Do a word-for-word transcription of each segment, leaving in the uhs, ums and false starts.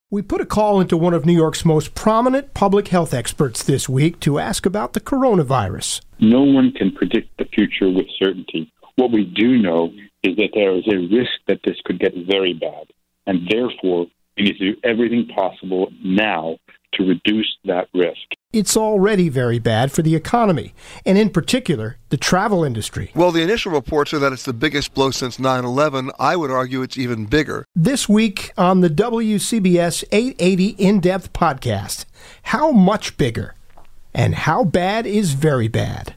We put a call into one of New York's most prominent public health experts this week to ask about the coronavirus. No one can predict the future with certainty. What we do know is that there is a risk that this could get very bad, and therefore we need to do everything possible now to reduce that risk. It's already very bad for the economy, and in particular, the travel industry. Well, the initial reports are that it's the biggest blow since nine eleven. I would argue it's even bigger. This week on the W C B S eight eighty In-Depth podcast, how much bigger and how bad is very bad?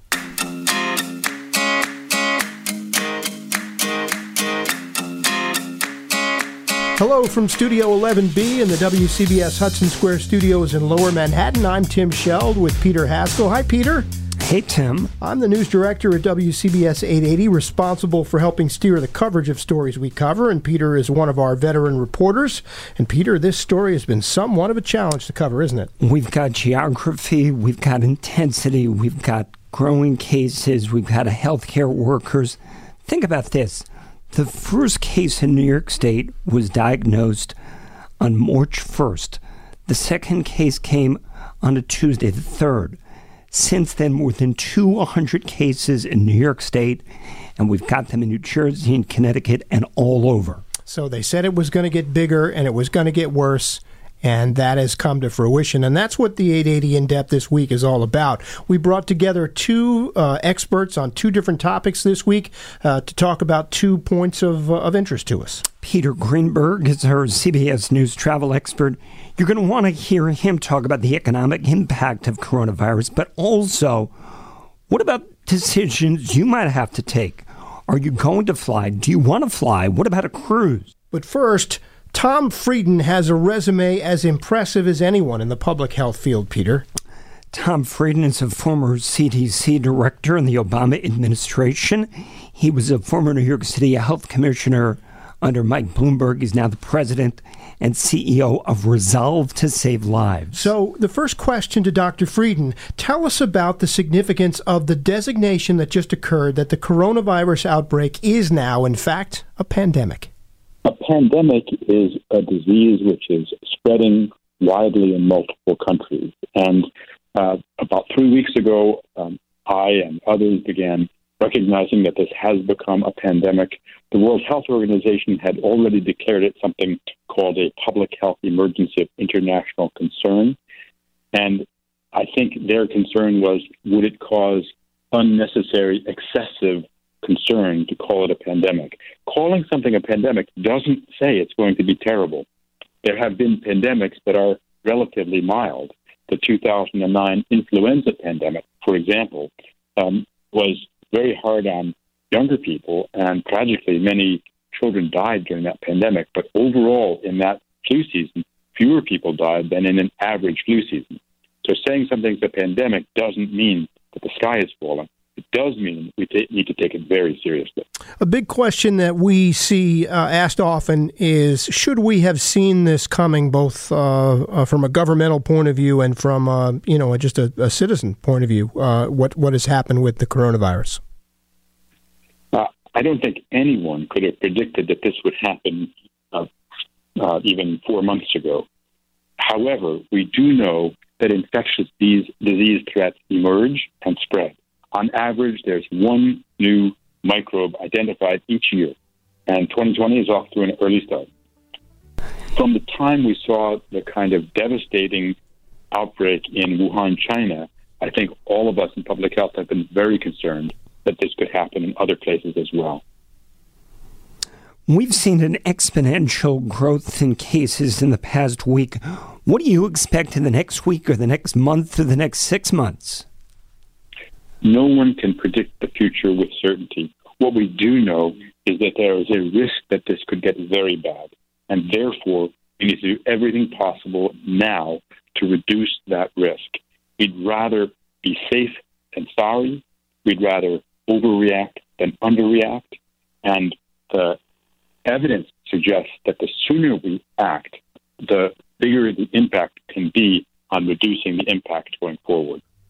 Hello from Studio eleven B in the W C B S Hudson Square Studios in Lower Manhattan. I'm Tim Sheld with Peter Haskell. Hi, Peter. Hey, Tim. I'm the news director at W C B S eight eighty, responsible for helping steer the coverage of stories we cover, and Peter is one of our veteran reporters. And Peter, this story has been somewhat of a challenge to cover, isn't it? We've got geography, we've got intensity, we've got growing cases, we've got healthcare workers. Think about this. The first case in New York State was diagnosed on March first. The second case came on a Tuesday, the third. Since then, more than two hundred cases in New York State, and we've got them in New Jersey and Connecticut and all over. So they said it was going to get bigger and it was going to get worse. And that has come to fruition. And that's what the eight eighty In-Depth this week is all about. We brought together two uh, experts on two different topics this week uh, to talk about two points of, uh, of interest to us. Peter Greenberg is our C B S News travel expert. You're going to want to hear him talk about the economic impact of coronavirus, but also, what about decisions you might have to take? Are you going to fly? Do you want to fly? What about a cruise? But first, Tom Frieden has a resume as impressive as anyone in the public health field, Peter. Tom Frieden is a former C D C director in the Obama administration. He was a former New York City health commissioner under Mike Bloomberg. He's now the president and C E O of Resolve to Save Lives. So the first question to Doctor Frieden, tell us about the significance of the designation that just occurred that the coronavirus outbreak is now, in fact, a pandemic. A pandemic is a disease which is spreading widely in multiple countries. And uh, about three weeks ago, um, I and others began recognizing that this has become a pandemic. The World Health Organization had already declared it something called a public health emergency of international concern. And I think their concern was, would it cause unnecessary, excessive concern to call it a pandemic? Calling something a pandemic doesn't say it's going to be terrible. There have been pandemics that are relatively mild. The two thousand nine influenza pandemic, for example, um, was very hard on younger people, and tragically many children died during that pandemic. But overall, in that flu season, fewer people died than in an average flu season. So saying something's a pandemic doesn't mean that the sky is falling. It does mean we t- need to take it very seriously. A big question that we see uh, asked often is, should we have seen this coming, both uh, uh, from a governmental point of view and from, uh, you know, just a, a citizen point of view, uh, what, what has happened with the coronavirus? Uh, I don't think anyone could have predicted that this would happen uh, uh, even four months ago. However, we do know that infectious disease, disease threats emerge and spread. On average, there's one new microbe identified each year, and twenty twenty is off to an early start. From the time we saw the kind of devastating outbreak in Wuhan, China, I think all of us in public health have been very concerned that this could happen in other places as well. We've seen an exponential growth in cases in the past week. What do you expect in the next week or the next month or the next six months? No one can predict the future with certainty. What we do know is that there is a risk that this could get very bad, and therefore we need to do everything possible now to reduce that risk. We'd rather be safe than sorry. We'd rather overreact than underreact. And the evidence suggests that the sooner we act, the bigger the impact can be on reducing the impact going forward.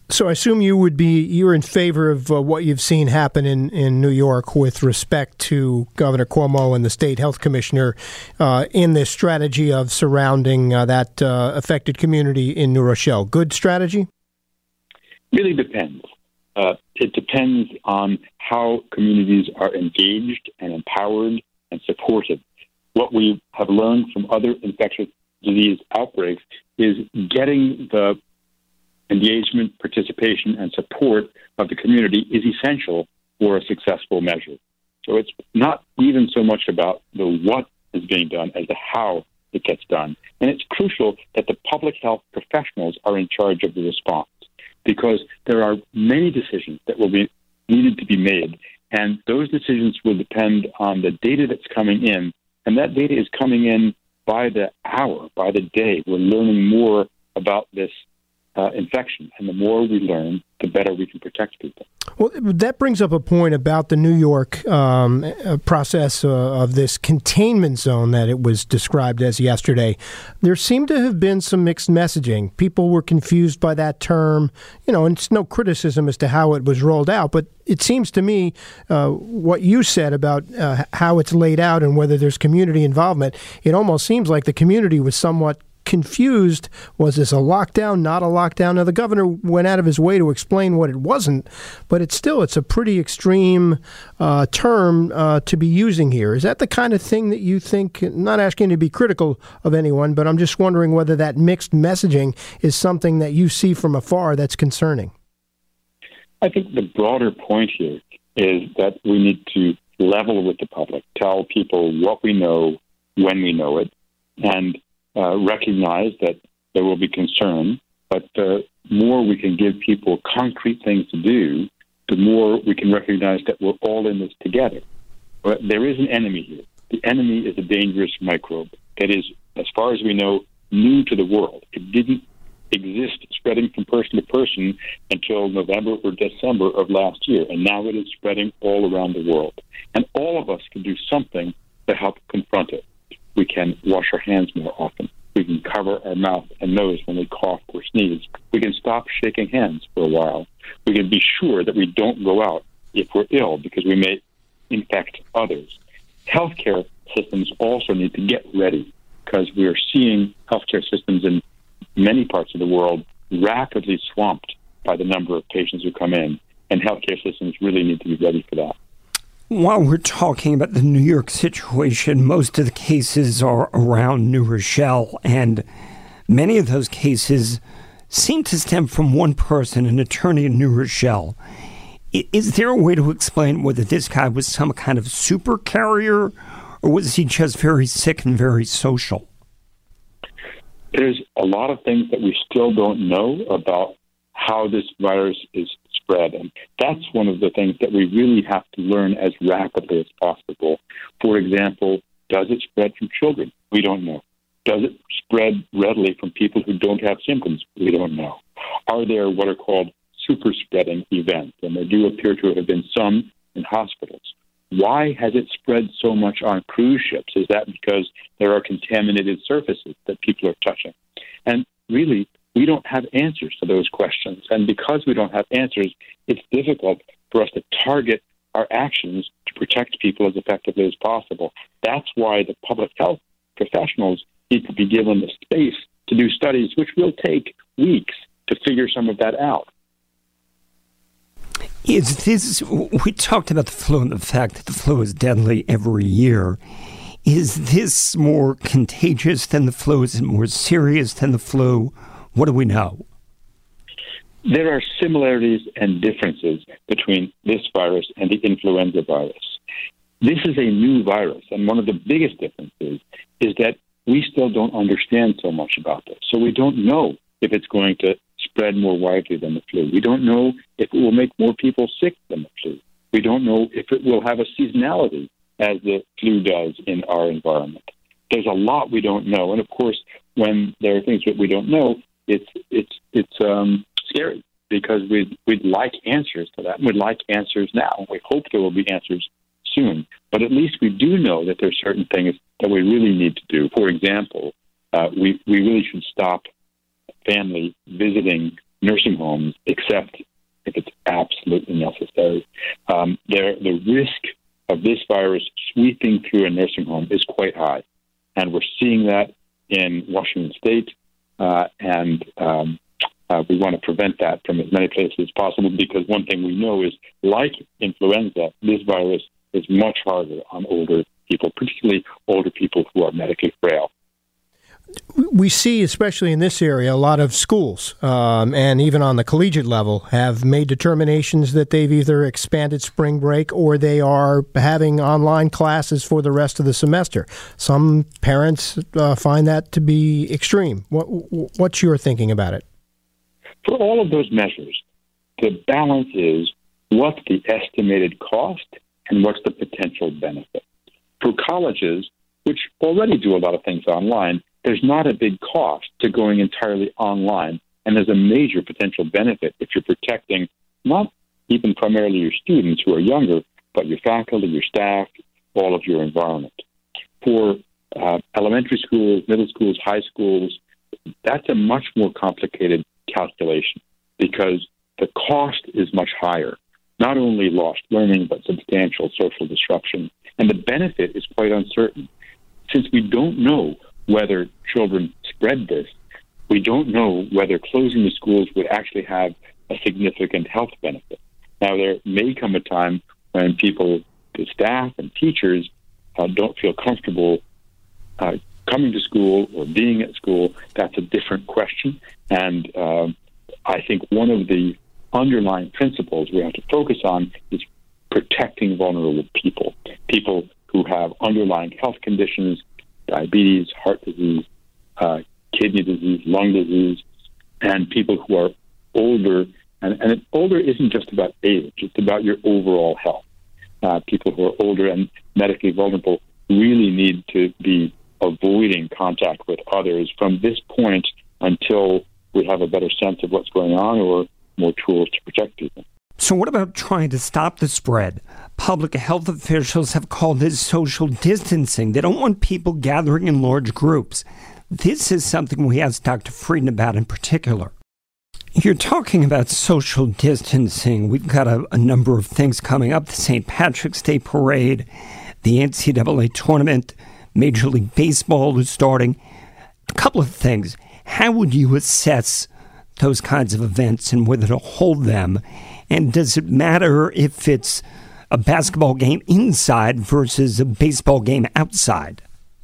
So I assume you would be, you're in favor of uh, what you've seen happen in, in New York with respect to Governor Cuomo and the state health commissioner uh, in this strategy of surrounding uh, that uh, affected community in New Rochelle. Good strategy? Really depends. Uh, it depends on how communities are engaged and empowered and supported. What we have learned from other infectious disease outbreaks is getting the engagement, participation, and support of the community is essential for a successful measure. So it's not even so much about the what is being done as the how it gets done. And it's crucial that the public health professionals are in charge of the response, because there are many decisions that will be needed to be made, and those decisions will depend on the data that's coming in, and that data is coming in by the hour, by the day. We're learning more about this Uh, infection. And the more we learn, the better we can protect people. Well, that brings up a point about the New York um, process uh, of this containment zone that it was described as yesterday. There seemed to have been some mixed messaging. People were confused by that term, you know, and it's no criticism as to how it was rolled out, but it seems to me uh, what you said about uh, how it's laid out and whether there's community involvement, it almost seems like the community was somewhat confused. Was this a lockdown, not a lockdown? Now, the governor went out of his way to explain what it wasn't, but it's still, it's a pretty extreme uh, term uh, to be using here. Is that the kind of thing that you think, not asking you to be critical of anyone, but I'm just wondering whether that mixed messaging is something that you see from afar that's concerning? I think the broader point here is that we need to level with the public, tell people what we know when we know it, and Uh, recognize that there will be concern, but the more we can give people concrete things to do, the more we can recognize that we're all in this together. But there is an enemy here. The enemy is a dangerous microbe that is, as far as we know, new to the world. It didn't exist spreading from person to person until November or December of last year, and now it is spreading all around the world. And all of us can do something to help confront it. We can wash our hands more often. We can cover our mouth and nose when we cough or sneeze. We can stop shaking hands for a while. We can be sure that we don't go out if we're ill, because we may infect others. Healthcare systems also need to get ready, because we are seeing healthcare systems in many parts of the world rapidly swamped by the number of patients who come in, and healthcare systems really need to be ready for that. While we're talking about the New York situation, most of the cases are around New Rochelle, and many of those cases seem to stem from one person, an attorney in New Rochelle. Is there a way to explain whether this guy was some kind of super carrier, or was he just very sick and very social? There's a lot of things that we still don't know about how this virus is spread. And that's one of the things that we really have to learn as rapidly as possible. For example, does it spread from children? We don't know. Does it spread readily from people who don't have symptoms? We don't know. Are there what are called super spreading events? And there do appear to have been some in hospitals. Why has it spread so much on cruise ships? Is that because there are contaminated surfaces that people are touching? And really, we don't have answers to those questions. And because we don't have answers, it's difficult for us to target our actions to protect people as effectively as possible. That's why the public health professionals need to be given the space to do studies, which will take weeks to figure some of that out. Is this, we talked about the flu and the fact that the flu is deadly every year. Is this more contagious than the flu? Is it more serious than the flu? What do we know? There are similarities and differences between this virus and the influenza virus. This is a new virus, and one of the biggest differences is that we still don't understand so much about this. So we don't know if it's going to spread more widely than the flu. We don't know if it will make more people sick than the flu. We don't know if it will have a seasonality as the flu does in our environment. There's a lot we don't know. And of course, when there are things that we don't know, it's it's it's um, scary, because we'd, we'd like answers to that. We'd like answers now. We hope there will be answers soon. But at least we do know that there are certain things that we really need to do. For example, uh, we, we really should stop family visiting nursing homes except if it's absolutely necessary. Um, there, the risk of this virus sweeping through a nursing home is quite high. And we're seeing that in Washington State, uh, and um, uh, we want to prevent that from as many places as possible, because one thing we know is, like influenza, this virus is much harder on older people, particularly older people who are medically frail. We see, especially in this area, a lot of schools, um, and even on the collegiate level, have made determinations that they've either expanded spring break or they are having online classes for the rest of the semester. Some parents uh, find that to be extreme. What, what's your thinking about it? For all of those measures, the balance is what's the estimated cost and what's the potential benefit. For colleges, which already do a lot of things online, there's not a big cost to going entirely online, and there's a major potential benefit if you're protecting not even primarily your students who are younger, but your faculty, your staff, all of your environment. For uh, elementary schools, middle schools, high schools, that's a much more complicated calculation because the cost is much higher. Not only lost learning, but substantial social disruption. And the benefit is quite uncertain. Since we don't know whether children spread this, we don't know whether closing the schools would actually have a significant health benefit. Now, there may come a time when people, the staff and teachers, uh, don't feel comfortable uh, coming to school or being at school. That's a different question. And uh, I think one of the underlying principles we have to focus on is protecting vulnerable people, people who have underlying health conditions, diabetes, heart disease, uh, kidney disease, lung disease, and people who are older. And, and older isn't just about age, it's about your overall health. Uh, people who are older and medically vulnerable really need to be avoiding contact with others from this point until we have a better sense of what's going on or more tools to protect people. So what about trying to stop the spread? Public health officials have called this social distancing. They don't want people gathering in large groups. This is something we asked Doctor Frieden about in particular. You're talking about social distancing. We've got a, a number of things coming up. The Saint Patrick's Day Parade, the N C double A tournament, Major League Baseball is starting. A couple of things. How would you assess those kinds of events and whether to hold them? And does it matter if it's a basketball game inside versus a baseball game outside?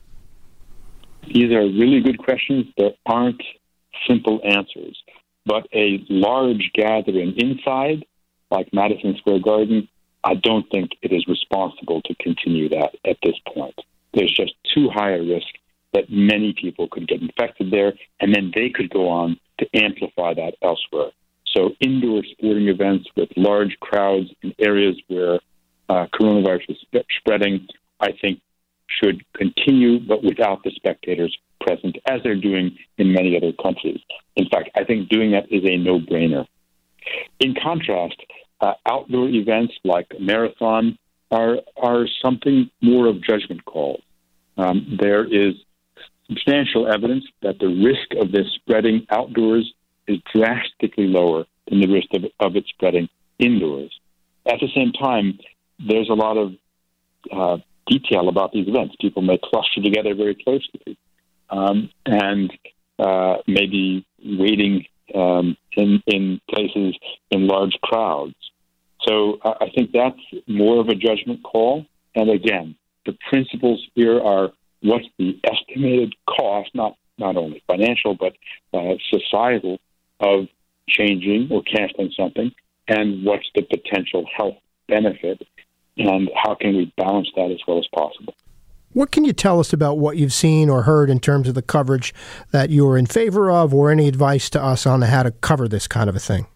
These are really good questions. There aren't simple answers. But a large gathering inside, like Madison Square Garden, I don't think it is responsible to continue that at this point. There's just too high a risk that many people could get infected there, and then they could go on to amplify that elsewhere. So indoor sporting events with large crowds in areas where uh, coronavirus is sp- spreading, I think, should continue, but without the spectators present, as they're doing in many other countries. In fact, I think doing that is a no-brainer. In contrast, uh, outdoor events like a marathon are are something more of judgment calls. Um, there is substantial evidence that the risk of this spreading outdoors is drastically lower than the risk of, of it spreading indoors. At the same time, there's a lot of uh, detail about these events. People may cluster together very closely um, and uh, maybe waiting um, in, in places in large crowds. So uh, I think that's more of a judgment call. And again, the principles here are what's the estimated cost, not, not only financial, but uh, societal, of changing or canceling something, and what's the potential health benefit, and how can we balance that as well as possible. What can you tell us about what you've seen or heard in terms of the coverage that you're in favor of, or any advice to us on how to cover this kind of a thing?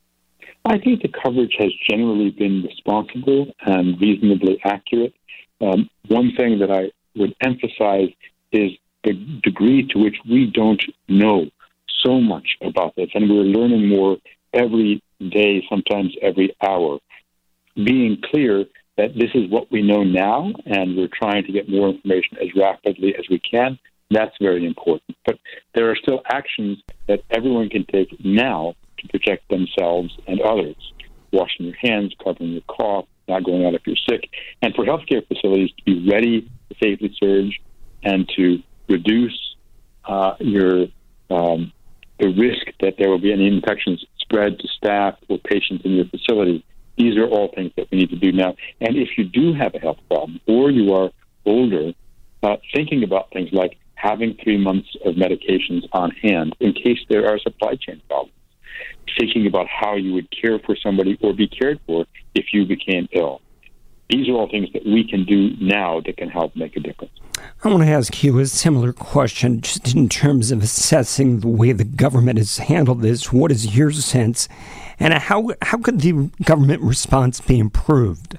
I think the coverage has generally been responsible and reasonably accurate. Um, one thing that I would emphasize is the degree to which we don't know so much about this, and we're learning more every day, sometimes every hour. Being clear that this is what we know now, and we're trying to get more information as rapidly as we can, that's very important. But there are still actions that everyone can take now to to protect themselves and others. Washing your hands, covering your cough, not going out if you're sick. And for healthcare facilities to be ready to safely surge and to reduce uh, your um, the risk that there will be any infections spread to staff or patients in your facility. These are all things that we need to do now. And if you do have a health problem or you are older, uh, thinking about things like having three months of medications on hand in case there are supply chain problems. Thinking about how you would care for somebody or be cared for if you became ill. These are all things that we can do now that can help make a difference. I want to ask you a similar question just in terms of assessing the way the government has handled this. What is your sense? And how how could the government response be improved?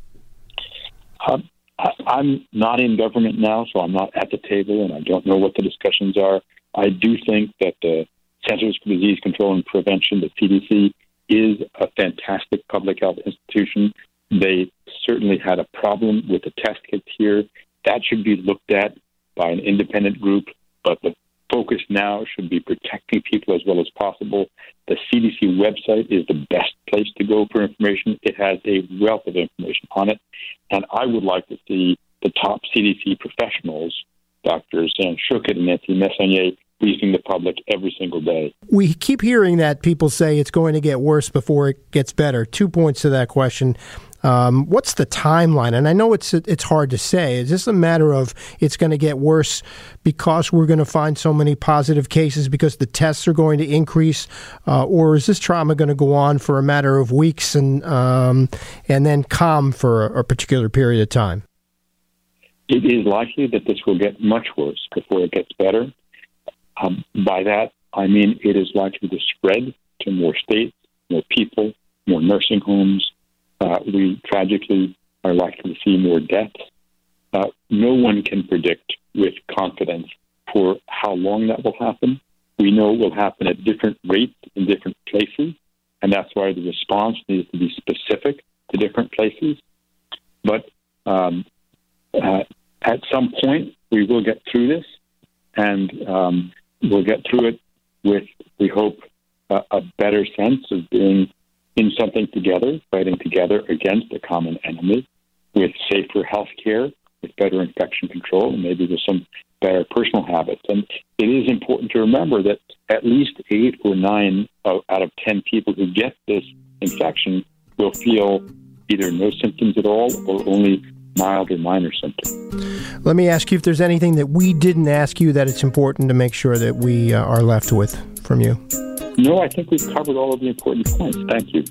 Uh, I, I'm not in government now, so I'm not at the table, and I don't know what the discussions are. I do think that the Centers for Disease Control and Prevention, the C D C, is a fantastic public health institution. They certainly had a problem with the test kits here. That should be looked at by an independent group, but the focus now should be protecting people as well as possible. The C D C website is the best place to go for information. It has a wealth of information on it, and I would like to see the top C D C professionals, Doctors Zan Shukit and Nancy Messonnier, briefing the public every single day. We keep hearing that people say it's going to get worse before it gets better. Two points to that question. Um, what's the timeline? And I know it's it's hard to say. Is this a matter of it's going to get worse because we're going to find so many positive cases because the tests are going to increase? Uh, or is this trauma going to go on for a matter of weeks and um, and then calm for a, a particular period of time? It is likely that this will get much worse before it gets better. Um, by that, I mean it is likely to spread to more states, more people, more nursing homes. Uh, we tragically are likely to see more deaths. Uh, no one can predict with confidence for how long that will happen. We know it will happen at different rates in different places, and that's why the response needs to be specific to different places. But um, uh, at some point, we will get through this, and um, we'll get through it with, we hope, uh, a better sense of being in something together, fighting together against a common enemy, with safer health care, with better infection control, and maybe with some better personal habits. And it is important to remember that at least eight or nine out of ten people who get this infection will feel either no symptoms at all or only mild or minor symptoms. Let me ask you if there's anything that we didn't ask you that it's important to make sure that we uh, are left with from you. No, I think we've covered all of the important points. Thank you.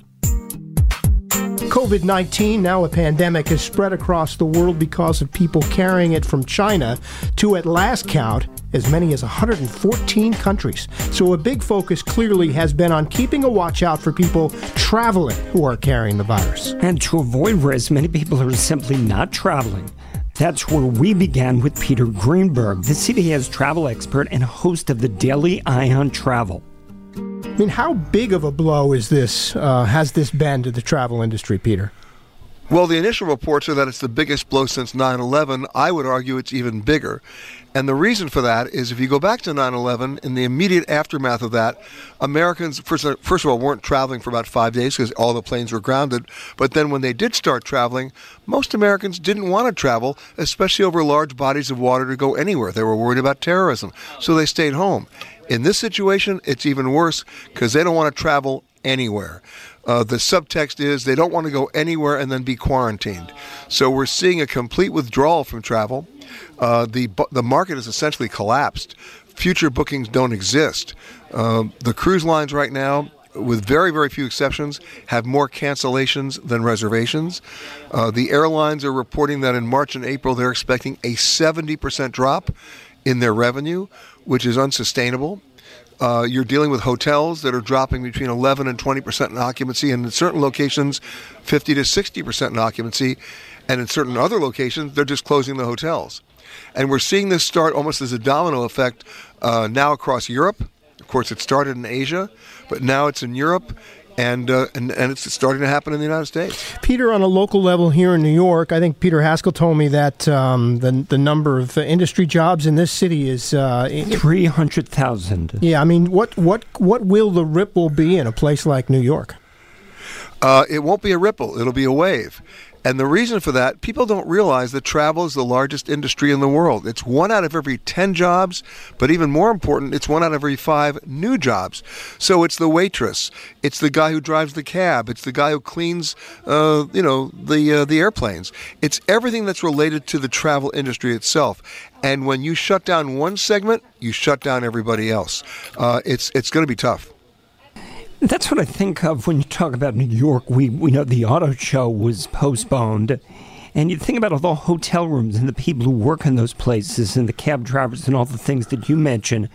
COVID nineteen, now a pandemic, has spread across the world because of people carrying it from China to, at last count, as many as one hundred fourteen countries. So a big focus clearly has been on keeping a watch out for people traveling who are carrying the virus. And to avoid risk, many people are simply not traveling. That's where we began with Peter Greenberg, the C D A's travel expert and host of the Daily Eye on Travel. I mean, how big of a blow is this, uh, has this been to the travel industry, Peter? Well, the initial reports are that it's the biggest blow since nine eleven. I would argue it's even bigger. And the reason for that is if you go back to nine eleven, in the immediate aftermath of that, Americans, first, first of all, weren't traveling for about five days because all the planes were grounded. But then when they did start traveling, most Americans didn't want to travel, especially over large bodies of water, to go anywhere. They were worried about terrorism, so they stayed home. In this situation, it's even worse because they don't want to travel anywhere. Uh, the subtext is they don't want to go anywhere and then be quarantined. So we're seeing a complete withdrawal from travel. Uh, the the market has essentially collapsed. Future bookings don't exist. Uh, the cruise lines right now, with very, very few exceptions, have more cancellations than reservations. Uh, the airlines are reporting that in March and April they're expecting a seventy percent drop in their revenue, which is unsustainable. Uh, you're dealing with hotels that are dropping between eleven and twenty percent in occupancy, and in certain locations, fifty to sixty percent in occupancy. And in certain other locations, they're just closing the hotels. And we're seeing this start almost as a domino effect uh, now across Europe. Of course, it started in Asia, but now it's in Europe. And, uh, and and it's starting to happen in the United States. Peter, on a local level here in New York, I think Peter Haskell told me that um, the the number of uh, industry jobs in this city is uh, three hundred thousand. Yeah, I mean, what what what will the ripple be in a place like New York? Uh, it won't be a ripple; it'll be a wave. And the reason for that, people don't realize that travel is the largest industry in the world. It's one out of every ten jobs, but even more important, it's one out of every five new jobs. So it's the waitress, it's the guy who drives the cab, it's the guy who cleans, uh, you know, the uh, the airplanes. It's everything that's related to the travel industry itself. And when you shut down one segment, you shut down everybody else. Uh, it's it's going to be tough. That's what I think of when you talk about New York. We we know the auto show was postponed, and you think about all the hotel rooms and the people who work in those places and the cab drivers and all the things that you mentioned.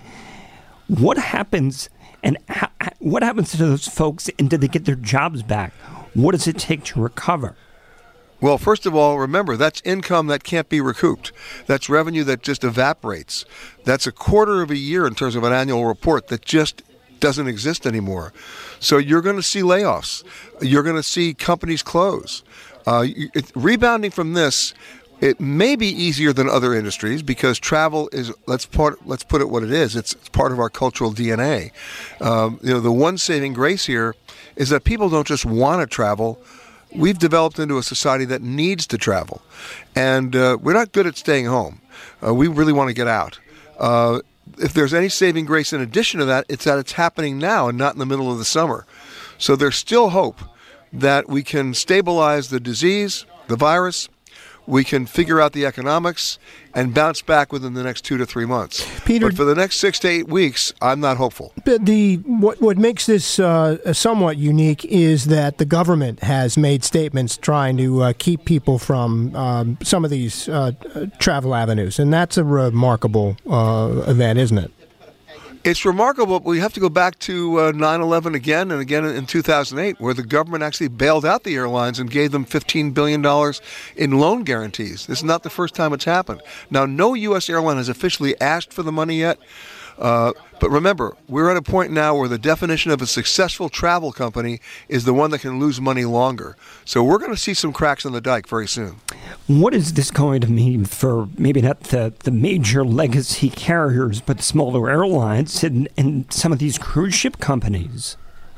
What happens, and ha- what happens to those folks, and do they get their jobs back? What does it take to recover? Well, first of all, remember, that's income that can't be recouped. That's revenue that just evaporates. That's a quarter of a year in terms of an annual report that just doesn't exist anymore. So you're going to see layoffs. You're going to see companies close. Uh, it, rebounding from this, it may be easier than other industries because travel is, let's part, let's put it what it is. It's, it's part of our cultural D N A. Um, you know, the one saving grace here is that people don't just want to travel. We've developed into a society that needs to travel. And uh, we're not good at staying home. Uh, we really want to get out. Uh, If there's any saving grace in addition to that, it's that it's happening now and not in the middle of the summer. So there's still hope that we can stabilize the disease, the virus, we can figure out the economics, and bounce back within the next two to three months. Peter, but for the next six to eight weeks, I'm not hopeful. But the what what makes this uh, somewhat unique is that the government has made statements trying to uh, keep people from um, some of these uh, travel avenues, and that's a remarkable uh, event, isn't it? It's remarkable, but we have to go back to uh, nine eleven again and again in two thousand eight, where the government actually bailed out the airlines and gave them fifteen billion dollars in loan guarantees. This is not the first time it's happened. Now, no U S airline has officially asked for the money yet. Uh, but remember, we're at a point now where the definition of a successful travel company is the one that can lose money longer. So we're going to see some cracks in the dike very soon. What is this going to mean for maybe not the, the major legacy carriers, but the smaller airlines and, and some of these cruise ship companies?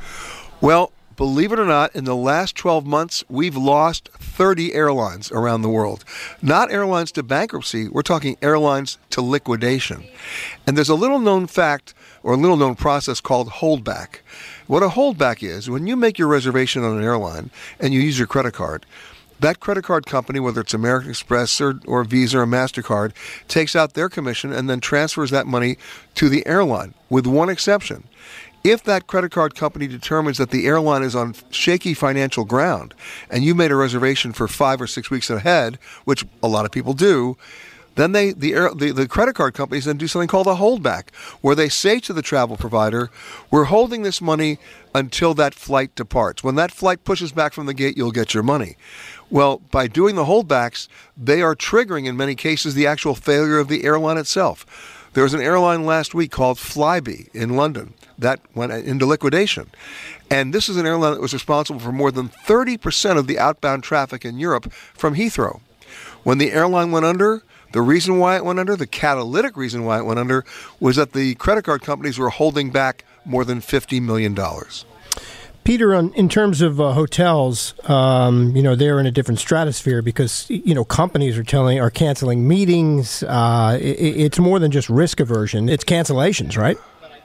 Well, believe it or not, in the last twelve months, we've lost thirty airlines around the world. Not airlines to bankruptcy, we're talking airlines to liquidation. And there's a little known fact or a little known process called holdback. What a holdback is, when you make your reservation on an airline and you use your credit card, that credit card company, whether it's American Express or, or Visa or MasterCard, takes out their commission and then transfers that money to the airline, with one exception. If that credit card company determines that the airline is on shaky financial ground and you made a reservation for five or six weeks ahead, which a lot of people do, then they the, air, the the credit card companies then do something called a holdback, where they say to the travel provider, we're holding this money until that flight departs. When that flight pushes back from the gate, you'll get your money. Well, by doing the holdbacks, they are triggering, in many cases, the actual failure of the airline itself. There was an airline last week called Flybe in London that went into liquidation. And this is an airline that was responsible for more than thirty percent of the outbound traffic in Europe from Heathrow. When the airline went under, the reason why it went under, the catalytic reason why it went under, was that the credit card companies were holding back more than fifty million dollars. Peter, on, in terms of uh, hotels, um, you know, they're in a different stratosphere because, you know, companies are telling are canceling meetings. Uh, it, it's more than just risk aversion. It's cancellations, right?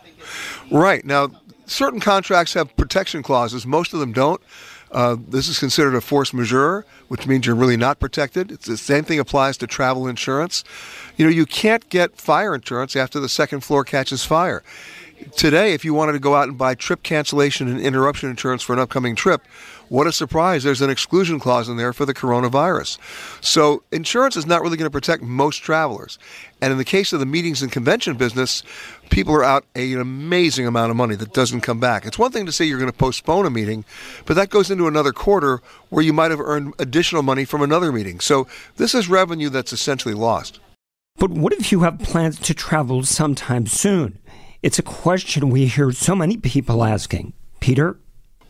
Right. Now, certain contracts have protection clauses. Most of them don't. Uh, this is considered a force majeure, which means you're really not protected. It's the same thing applies to travel insurance. You know, you can't get fire insurance after the second floor catches fire. Today, if you wanted to go out and buy trip cancellation and interruption insurance for an upcoming trip, what a surprise. There's an exclusion clause in there for the coronavirus. So insurance is not really going to protect most travelers. And in the case of the meetings and convention business, people are out an amazing amount of money that doesn't come back. It's one thing to say you're going to postpone a meeting, but that goes into another quarter where you might have earned additional money from another meeting. So this is revenue that's essentially lost. But what if you have plans to travel sometime soon? It's a question we hear so many people asking. Peter?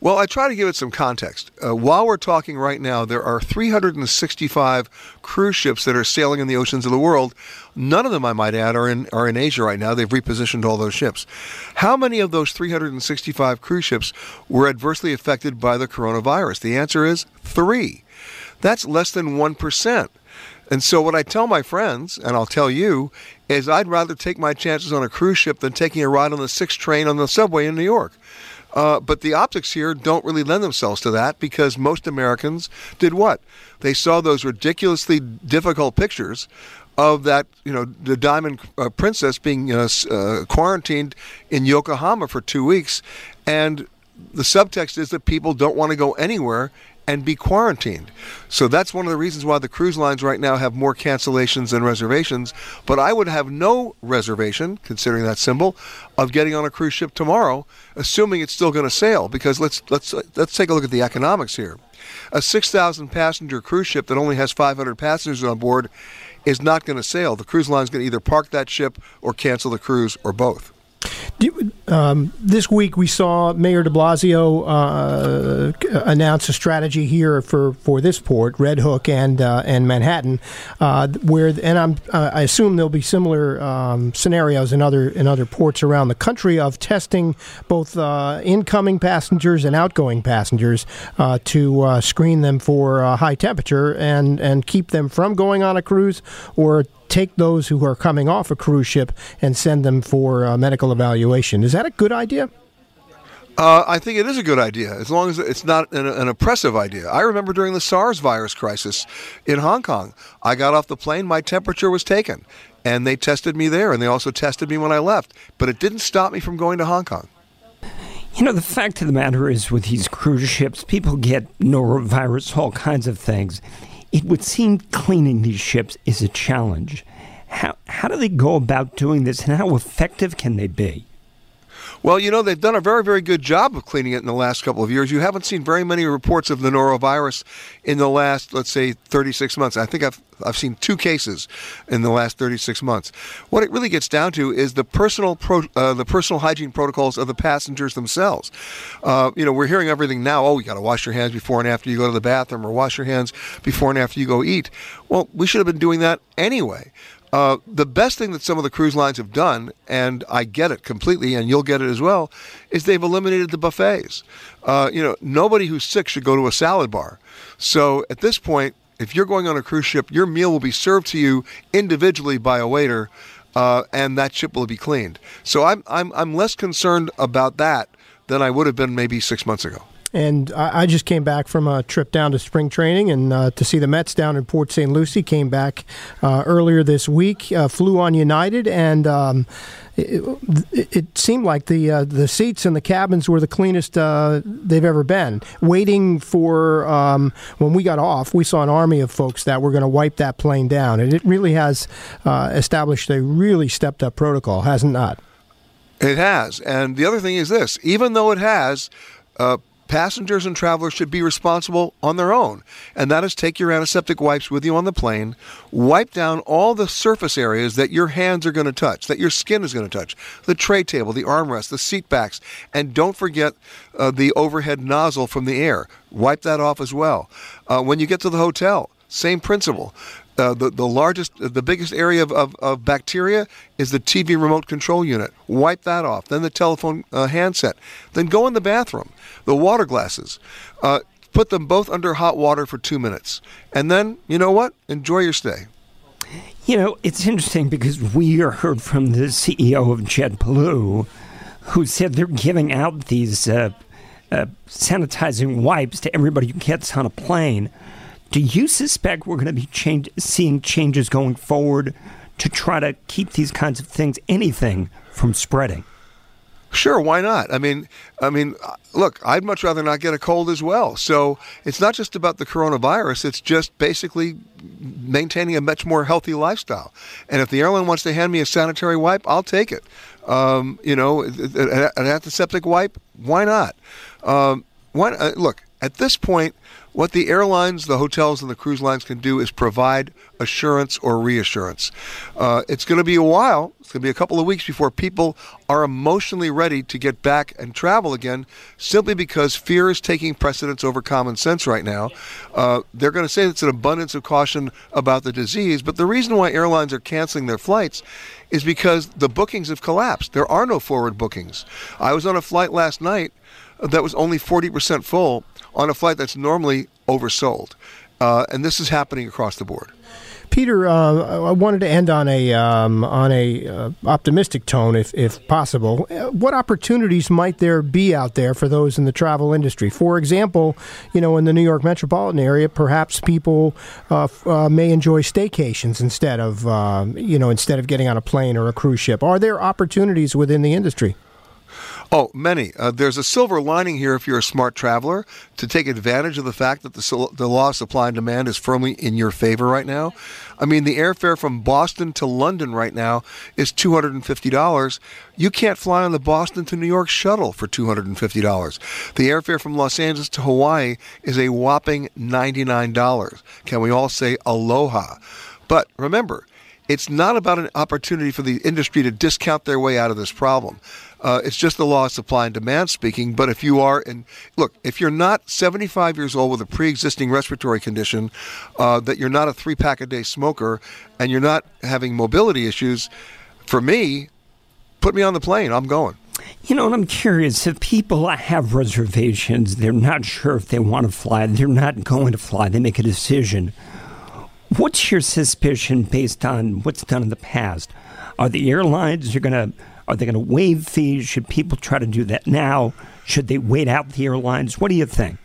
Well, I try to give it some context. Uh, while we're talking right now, there are three hundred sixty-five cruise ships that are sailing in the oceans of the world. None of them, I might add, are in are in Asia right now. They've repositioned all those ships. How many of those three hundred sixty-five cruise ships were adversely affected by the coronavirus? The answer is three. That's less than one percent. And so what I tell my friends, and I'll tell you, is I'd rather take my chances on a cruise ship than taking a ride on the sixth train on the subway in New York. Uh, but the optics here don't really lend themselves to that, because most Americans did what? They saw those ridiculously difficult pictures of that, you know, the Diamond uh, Princess being you know, uh, quarantined in Yokohama for two weeks. And the subtext is that people don't want to go anywhere and be quarantined. So that's one of the reasons why the cruise lines right now have more cancellations than reservations. But I would have no reservation, considering that symbol, of getting on a cruise ship tomorrow, assuming it's still going to sail. Because let's let's let's take a look at the economics here. A six thousand passenger cruise ship that only has five hundred passengers on board is not going to sail. The cruise line is going to either park that ship or cancel the cruise, or both. Do, um, this week we saw Mayor de Blasio uh, announce a strategy here for, for this port, Red Hook and uh, and Manhattan, uh, where and I'm uh, I assume there'll be similar um, scenarios in other in other ports around the country of testing both uh, incoming passengers and outgoing passengers uh, to uh, screen them for uh, high temperature and and keep them from going on a cruise, or take those who are coming off a cruise ship and send them for uh, medical evaluation. Is that a good idea? Uh, I think it is a good idea, as long as it's not an, an oppressive idea. I remember during the SARS virus crisis in Hong Kong, I got off the plane, my temperature was taken, and they tested me there, and they also tested me when I left. But it didn't stop me from going to Hong Kong. You know, the fact of the matter is, with these cruise ships, people get norovirus, all kinds of things. It would seem cleaning these ships is a challenge. How how do they go about doing this, and how effective can they be? Well, you know, they've done a very, very good job of cleaning it in the last couple of years. You haven't seen very many reports of the norovirus in the last, let's say, thirty-six months. I think I've I've seen two cases in the last thirty-six months. What it really gets down to is the personal pro, uh, the personal hygiene protocols of the passengers themselves. Uh, you know, we're hearing everything now. Oh, you got to wash your hands before and after you go to the bathroom, or wash your hands before and after you go eat. Well, we should have been doing that anyway. Uh, the best thing that some of the cruise lines have done, and I get it completely, and you'll get it as well, is they've eliminated the buffets. Uh, you know, nobody who's sick should go to a salad bar. So at this point, if you're going on a cruise ship, your meal will be served to you individually by a waiter, uh, and that ship will be cleaned. So I'm I'm I'm less concerned about that than I would have been maybe six months ago. And I, I just came back from a trip down to spring training and uh, to see the Mets down in Port Saint Lucie. Came back uh, earlier this week, uh, flew on United, and um, it, it, it seemed like the uh, the seats in the cabins were the cleanest uh, they've ever been. Waiting for, um, when we got off, we saw an army of folks that were going to wipe that plane down. And it really has uh, established a really stepped-up protocol, has it not? It has. And the other thing is this, even though it has, uh, passengers and travelers should be responsible on their own, and that is take your antiseptic wipes with you on the plane, wipe down all the surface areas that your hands are going to touch, that your skin is going to touch, the tray table, the armrest, the seat backs, and don't forget uh, the overhead nozzle from the air. Wipe that off as well. Uh, when you get to the hotel, same principle. Uh, the, the largest, the biggest area of, of, of bacteria is the T V remote control unit. Wipe that off. Then the telephone uh, handset. Then go in the bathroom. The water glasses. Uh, put them both under hot water for two minutes. And then, you know what? Enjoy your stay. You know, it's interesting because we heard from the C E O of JetBlue, who said they're giving out these uh, uh, sanitizing wipes to everybody who gets on a plane. Do you suspect we're going to be change, seeing changes going forward to try to keep these kinds of things, anything, from spreading? Sure, why not? I mean, I mean, look, I'd much rather not get a cold as well. So it's not just about the coronavirus. It's just basically maintaining a much more healthy lifestyle. And if the airline wants to hand me a sanitary wipe, I'll take it. Um, you know, an antiseptic wipe, why not? Um, why, uh, look. At this point, what the airlines, the hotels, and the cruise lines can do is provide assurance or reassurance. Uh, it's going to be a while. It's going to be a couple of weeks before people are emotionally ready to get back and travel again, simply because fear is taking precedence over common sense right now. Uh, they're going to say it's an abundance of caution about the disease, but the reason why airlines are canceling their flights is because the bookings have collapsed. There are no forward bookings. I was on a flight last night that was only forty percent full on a flight that's normally oversold. Uh, and this is happening across the board. Peter, uh, I wanted to end on a um, on a uh, optimistic tone, if if possible. What opportunities might there be out there for those in the travel industry? For example, you know, in the New York metropolitan area, perhaps people uh, uh, may enjoy staycations instead of uh, you know instead of getting on a plane or a cruise ship. Are there opportunities within the industry? Oh, many. Uh, there's a silver lining here if you're a smart traveler to take advantage of the fact that the, the law of supply and demand is firmly in your favor right now. I mean, the airfare from Boston to London right now is two hundred fifty dollars. You can't fly on the Boston to New York shuttle for two hundred fifty dollars. The airfare from Los Angeles to Hawaii is a whopping ninety-nine dollars. Can we all say aloha? But remember, it's not about an opportunity for the industry to discount their way out of this problem. Uh, it's just the law of supply and demand speaking. But if you are, and look, if you're not seventy-five years old with a pre-existing respiratory condition, uh, that you're not a three-pack-a-day smoker, and you're not having mobility issues, for me, put me on the plane. I'm going. You know, and I'm curious, if people have reservations, they're not sure if they want to fly, they're not going to fly, they make a decision. What's your suspicion based on what's done in the past? Are the airlines are going to are they going to waive fees? Should people try to do that now? Should they wait out the airlines? What do you think?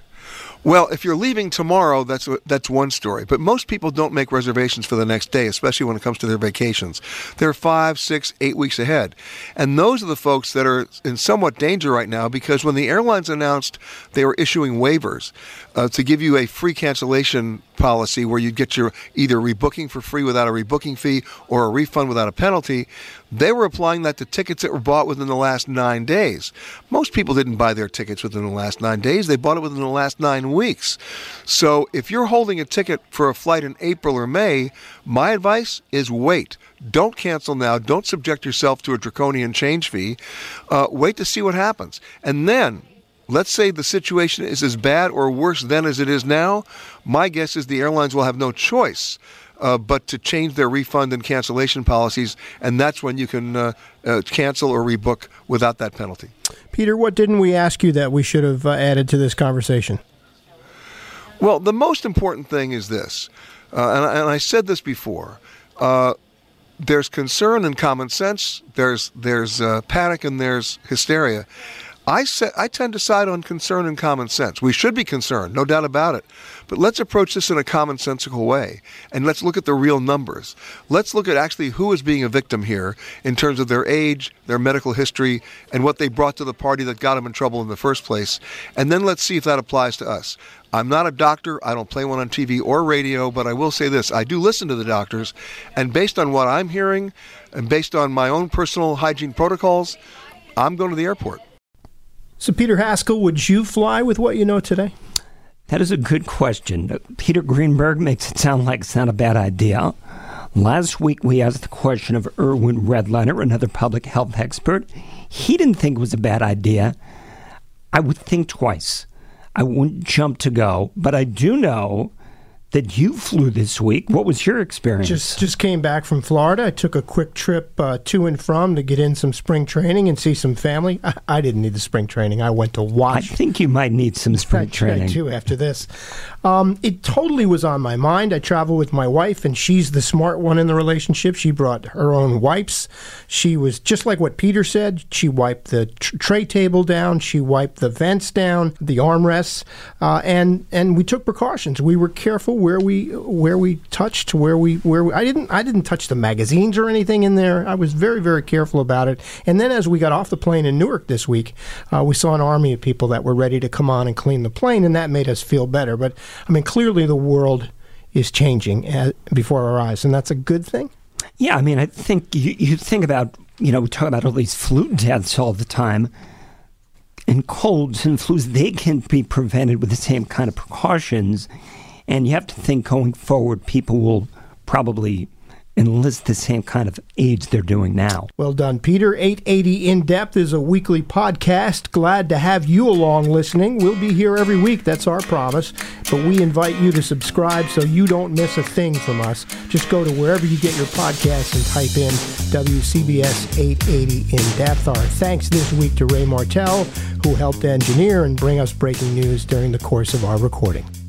Well, if you're leaving tomorrow, that's that's one story. But most people don't make reservations for the next day, especially when it comes to their vacations. They're five, six, eight weeks ahead. And those are the folks that are in somewhat danger right now, because when the airlines announced they were issuing waivers uh, to give you a free cancellation policy where you'd get your either rebooking for free without a rebooking fee or a refund without a penalty, they were applying that to tickets that were bought within the last nine days. Most people didn't buy their tickets within the last nine days. They bought it within the last nine weeks. So if you're holding a ticket for a flight in April or May, my advice is wait. Don't cancel now. Don't subject yourself to a draconian change fee. Uh, wait to see what happens. And then, let's say the situation is as bad or worse then as it is now. My guess is the airlines will have no choice uh, but to change their refund and cancellation policies, and that's when you can uh, uh, cancel or rebook without that penalty. Peter, what didn't we ask you that we should have uh, added to this conversation? Well, the most important thing is this, uh, and, and I said this before. Uh, there's concern and common sense. There's there's uh, panic and there's hysteria. I say, I tend to side on concern and common sense. We should be concerned, no doubt about it. But let's approach this in a commonsensical way, and let's look at the real numbers. Let's look at actually who is being a victim here in terms of their age, their medical history, and what they brought to the party that got them in trouble in the first place. And then let's see if that applies to us. I'm not a doctor. I don't play one on T V or radio, but I will say this. I do listen to the doctors, and based on what I'm hearing and based on my own personal hygiene protocols, I'm going to the airport. So, Peter Haskell, would you fly with what you know today? That is a good question. Peter Greenberg makes it sound like it's not a bad idea. Last week, we asked the question of Irwin Redlener, another public health expert. He didn't think it was a bad idea. I would think twice. I wouldn't jump to go, but I do know that you flew this week. What was your experience? Just just came back from Florida. I took a quick trip uh, to and from to get in some spring training and see some family. I, I didn't need the spring training. I went to watch. I think you might need some spring I, training. I do after this. Um, it totally was on my mind. I travel with my wife, and she's the smart one in the relationship. She brought her own wipes. She was just like what Peter said. She wiped the tr- tray table down. She wiped the vents down, the armrests, uh, and and we took precautions. We were careful where we where we touched, where we where we, I didn't I didn't touch the magazines or anything in there. I was very very careful about it. And then as we got off the plane in Newark this week, uh, we saw an army of people that were ready to come on and clean the plane, and that made us feel better. But I mean, clearly the world is changing at, before our eyes, and that's a good thing. Yeah, I mean, I think you, you think about, you know, we talk about all these flu deaths all the time. And colds and flus, they can be prevented with the same kind of precautions. And you have to think going forward, people will probably enlist the same kind of aids they're doing now. Well done, Peter. eight eighty In Depth is a weekly podcast. Glad to have you along listening. We'll be here every week. That's our promise. But we invite you to subscribe so you don't miss a thing from us. Just go to wherever you get your podcasts and type in W C B S eight eighty In Depth. Our thanks this week to Ray Martell, who helped engineer and bring us breaking news during the course of our recording.